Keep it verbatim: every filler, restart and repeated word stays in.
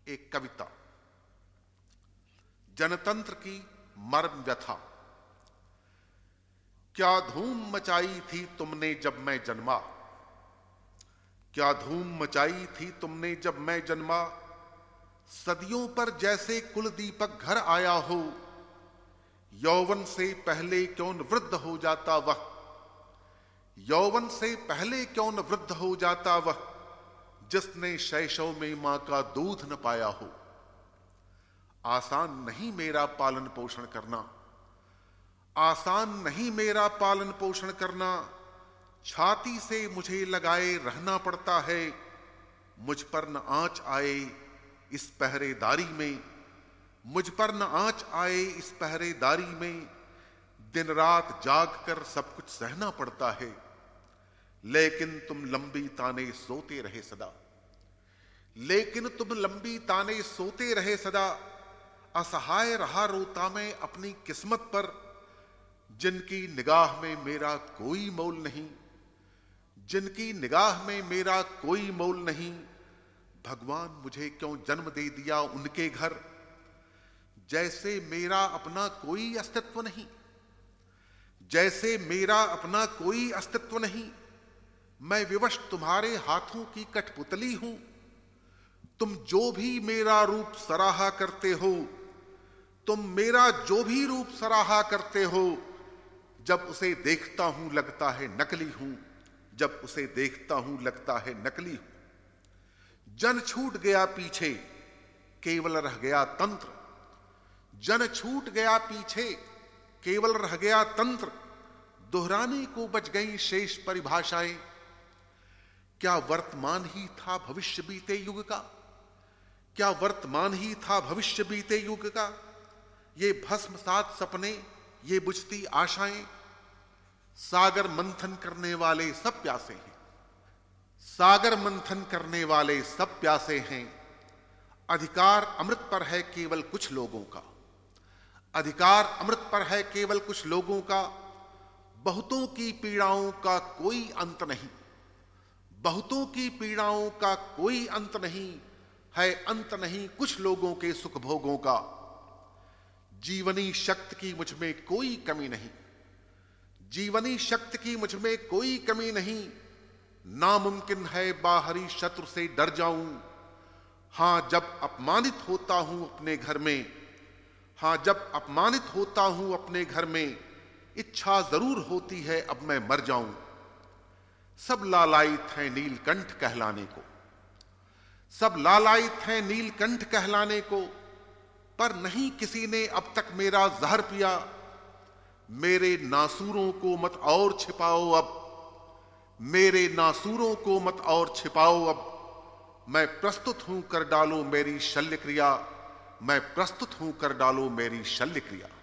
एक कविता। जनतंत्र की मर्म व्यथा। क्या धूम मचाई थी तुमने जब मैं जन्मा, क्या धूम मचाई थी तुमने जब मैं जन्मा। सदियों पर जैसे कुल दीपक घर आया हो, यौवन से पहले क्यों न वृद्ध हो जाता वह, यौवन से पहले क्यों न वृद्ध हो जाता वह, जिसने शैशव में मां का दूध न पाया हो। आसान नहीं मेरा पालन पोषण करना, आसान नहीं मेरा पालन पोषण करना। छाती से मुझे लगाए रहना पड़ता है, मुझ पर न आंच आए इस पहरेदारी में, मुझ पर न आंच आए इस पहरेदारी में। दिन रात जाग कर सब कुछ सहना पड़ता है, लेकिन तुम लंबी ताने सोते रहे सदा, लेकिन तुम लंबी ताने सोते रहे सदा। असहाय रहा रोता मैं अपनी किस्मत पर, जिनकी निगाह में मेरा कोई मोल नहीं, जिनकी निगाह में मेरा कोई मोल नहीं। भगवान मुझे क्यों जन्म दे दिया उनके घर, जैसे मेरा अपना कोई अस्तित्व नहीं, जैसे मेरा अपना कोई अस्तित्व नहीं। मैं विवश तुम्हारे हाथों की कठपुतली हूं, तुम जो भी मेरा रूप सराहा करते हो, तुम मेरा जो भी रूप सराहा करते हो, जब उसे देखता हूं लगता है नकली हूं, जब उसे देखता हूं लगता है नकली हूं। जन छूट गया पीछे केवल रह गया तंत्र, जन छूट गया पीछे केवल रह गया तंत्र। दोहराने को बच गई शेष परिभाषाएं। क्या वर्तमान ही था भविष्य बीते युग का, क्या वर्तमान ही था भविष्य बीते युग का। ये भस्मसात सपने, ये बुझती आशाएं। सागर मंथन करने वाले सब प्यासे हैं, सागर मंथन करने वाले सब प्यासे हैं। अधिकार अमृत पर है केवल कुछ लोगों का, अधिकार अमृत पर है केवल कुछ लोगों का। बहुतों की पीड़ाओं का कोई अंत नहीं, बहुतों की पीड़ाओं का कोई अंत नहीं है, अंत नहीं कुछ लोगों के सुख भोगों का। जीवनी शक्ति की मुझ में कोई कमी नहीं, जीवनी शक्ति की मुझ में कोई कमी नहीं। नामुमकिन है बाहरी शत्रु से डर जाऊं, हां जब अपमानित होता हूं अपने घर में, हां जब अपमानित होता हूं अपने घर में। इच्छा जरूर होती है अब मैं मर जाऊं। सब लालायित हैं नीलकंठ कहलाने को, सब लालायित हैं नीलकंठ कहलाने को, पर नहीं किसी ने अब तक मेरा जहर पिया। मेरे नासूरों को मत और छिपाओ अब, मेरे नासूरों को मत और छिपाओ अब। मैं प्रस्तुत हूं कर डालो मेरी शल्य क्रिया, मैं प्रस्तुत हूं कर डालो मेरी शल्य क्रिया।